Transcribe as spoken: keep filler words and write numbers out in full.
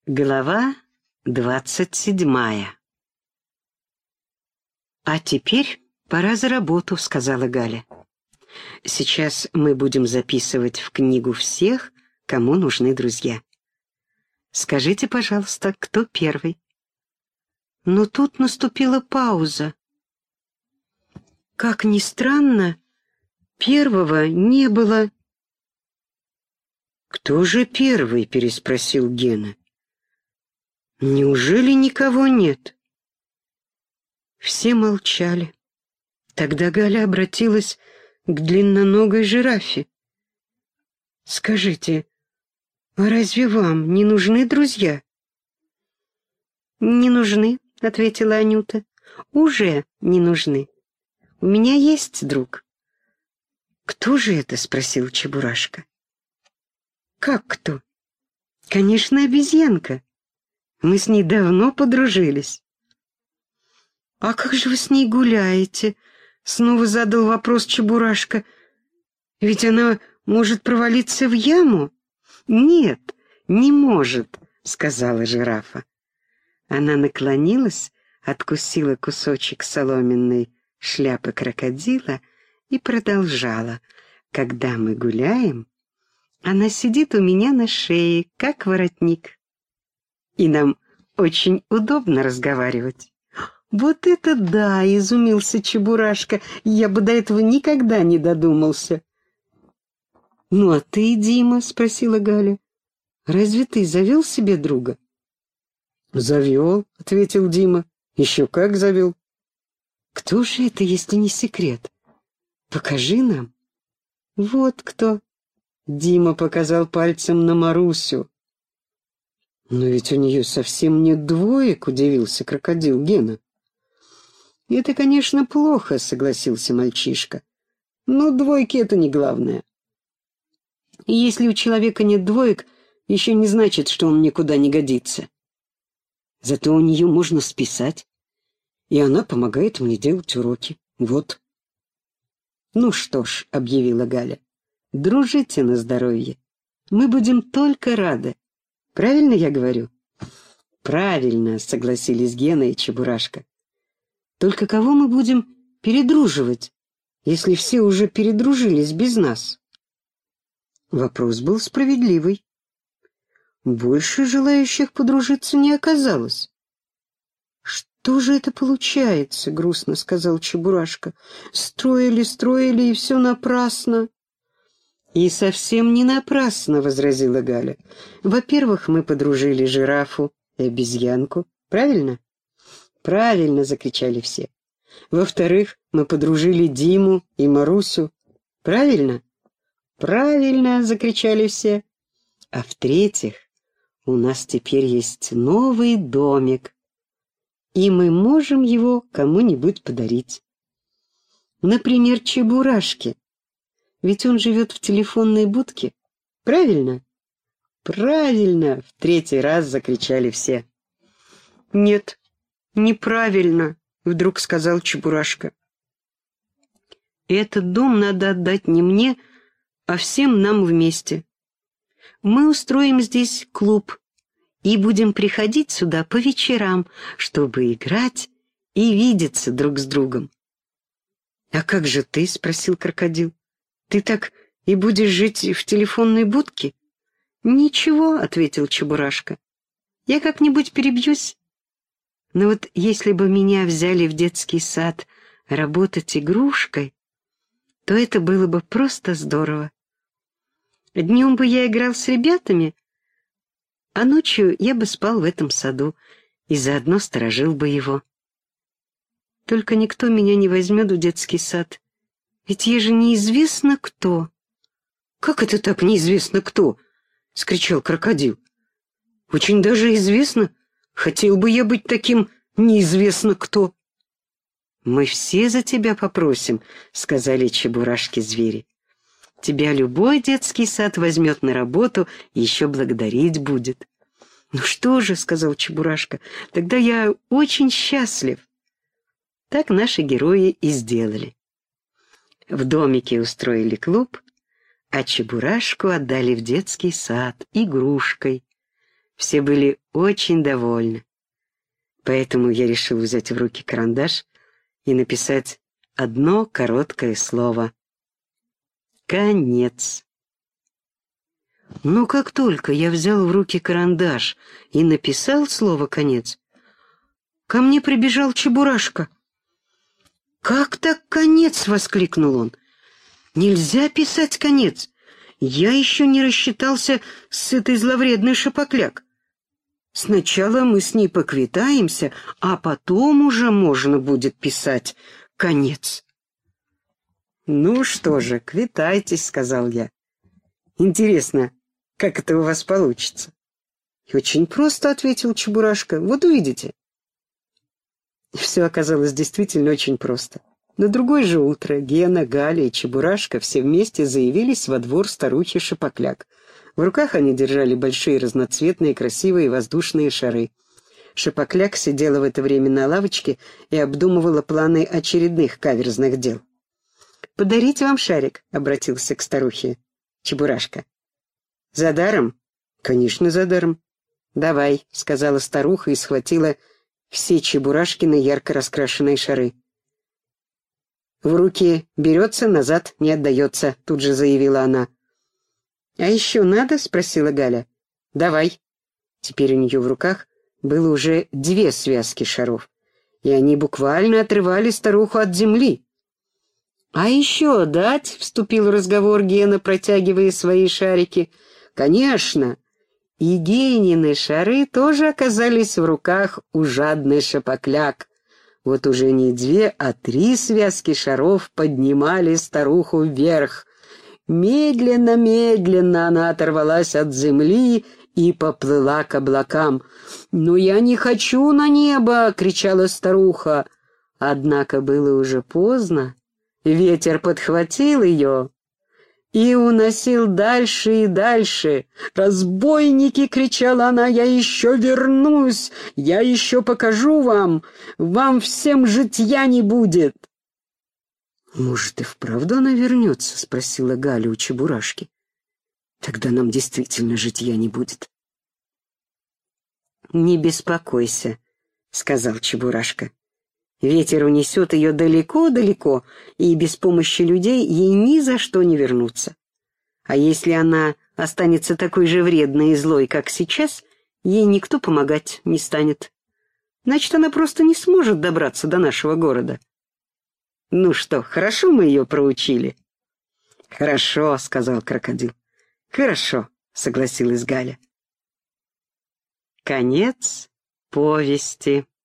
Глава двадцать седьмая. «А теперь пора за работу», — сказала Галя. «Сейчас мы будем записывать в книгу всех, кому нужны друзья. Скажите, пожалуйста, кто первый?» Но тут наступила пауза. Как ни странно, первого не было. «Кто же первый?» — переспросил Гена. «Неужели никого нет?» Все молчали. Тогда Галя обратилась к длинноногой жирафе. «Скажите, а разве вам не нужны друзья?» «Не нужны», — ответила Анюта. «Уже не нужны. У меня есть друг». «Кто же это?» — спросил Чебурашка. «Как кто?» «Конечно, обезьянка. Мы с ней давно подружились». «А как же вы с ней гуляете?» — снова задал вопрос Чебурашка. «Ведь она может провалиться в яму». «Нет, не может», — сказала жирафа. Она наклонилась, откусила кусочек соломенной шляпы крокодила и продолжала. «Когда мы гуляем, она сидит у меня на шее, как воротник. И нам очень удобно разговаривать». «Вот это да!» — изумился Чебурашка. «Я бы до этого никогда не додумался». «Ну а ты, Дима?» — спросила Галя. «Разве ты завел себе друга?» «Завел», — ответил Дима. «Еще как завел». «Кто же это, если не секрет? Покажи нам». «Вот кто». Дима показал пальцем на Марусю. «Но ведь у нее совсем нет двоек», — удивился крокодил Гена. «Это, конечно, плохо», — согласился мальчишка. «Но двойки — это не главное. И если у человека нет двоек, еще не значит, что он никуда не годится. Зато у нее можно списать, и она помогает мне делать уроки. Вот». «Ну что ж», — объявила Галя, — «дружите на здоровье. Мы будем только рады. Правильно я говорю?» «Правильно», — согласились Гена и Чебурашка. «Только кого мы будем передруживать, если все уже передружились без нас?» Вопрос был справедливый. Больше желающих подружиться не оказалось. «Что же это получается?» — грустно сказал Чебурашка. «Строили, строили, и все напрасно». «И совсем не напрасно», — возразила Галя. «Во-первых, мы подружили жирафу и обезьянку. Правильно?» «Правильно!» — закричали все. «Во-вторых, мы подружили Диму и Марусю. Правильно?» «Правильно!» — закричали все. «А в-третьих, у нас теперь есть новый домик, и мы можем его кому-нибудь подарить. Например, Чебурашке. Ведь он живет в телефонной будке. Правильно?» «Правильно!» — в третий раз закричали все. «Нет, неправильно», — вдруг сказал Чебурашка. «Этот дом надо отдать не мне, а всем нам вместе. Мы устроим здесь клуб и будем приходить сюда по вечерам, чтобы играть и видеться друг с другом». «А как же ты?» — спросил крокодил. «Ты так и будешь жить в телефонной будке?» «Ничего», — ответил Чебурашка. «Я как-нибудь перебьюсь. Но вот если бы меня взяли в детский сад работать игрушкой, то это было бы просто здорово. Днем бы я играл с ребятами, а ночью я бы спал в этом саду и заодно сторожил бы его. Только никто меня не возьмет в детский сад, ведь я же неизвестно кто». «Как это так неизвестно кто?» — скричал крокодил. «Очень даже известно. Хотел бы я быть таким неизвестно кто». «Мы все за тебя попросим», — сказали Чебурашки-звери. «Тебя любой детский сад возьмет на работу и еще благодарить будет». «Ну что же», — сказал Чебурашка, — «тогда я очень счастлив». Так наши герои и сделали. В домике устроили клуб, а Чебурашку отдали в детский сад игрушкой. Все были очень довольны. Поэтому я решил взять в руки карандаш и написать одно короткое слово. Конец. Но как только я взял в руки карандаш и написал слово «конец», ко мне прибежал Чебурашка. «Как так конец?» — воскликнул он. «Нельзя писать конец. Я еще не рассчитался с этой зловредной Шапокляк. Сначала мы с ней поквитаемся, а потом уже можно будет писать конец». «Ну что же, квитайтесь», — сказал я. «Интересно, как это у вас получится?» «И очень просто», — ответил Чебурашка. «Вот увидите». Все оказалось действительно очень просто. На другое же утро Гена, Галя и Чебурашка все вместе заявились во двор старухи Шапокляк. В руках они держали большие разноцветные красивые воздушные шары. Шапокляк сидела в это время на лавочке и обдумывала планы очередных каверзных дел. «Подарить вам шарик?» — обратился к старухе Чебурашка. «За даром?» «Конечно, за даром». «Давай», — сказала старуха и схватила все Чебурашкины ярко раскрашенные шары. «В руки берется, назад не отдается», — тут же заявила она. «А еще надо?» — спросила Галя. «Давай». Теперь у нее в руках было уже две связки шаров, и они буквально отрывали старуху от земли. «А еще дать?» — вступил в разговор Гена, протягивая свои шарики. «Конечно!» И Генины шары тоже оказались в руках у жадной Шапокляк. Вот уже не две, а три связки шаров поднимали старуху вверх. Медленно-медленно она оторвалась от земли и поплыла к облакам. «Но я не хочу на небо!» — кричала старуха. Однако было уже поздно. Ветер подхватил ее и уносил дальше и дальше. «Разбойники!» — кричала она. «Я еще вернусь! Я еще покажу вам! Вам всем житья не будет!» «Может, и вправду она вернется?» — спросила Галя у Чебурашки. «Тогда нам действительно житья не будет». «Не беспокойся», — сказал Чебурашка. «Ветер унесет ее далеко-далеко, и без помощи людей ей ни за что не вернуться. А если она останется такой же вредной и злой, как сейчас, ей никто помогать не станет. Значит, она просто не сможет добраться до нашего города». «Ну что, хорошо мы ее проучили?» «Хорошо», — сказал крокодил. «Хорошо», — согласилась Галя. Конец повести.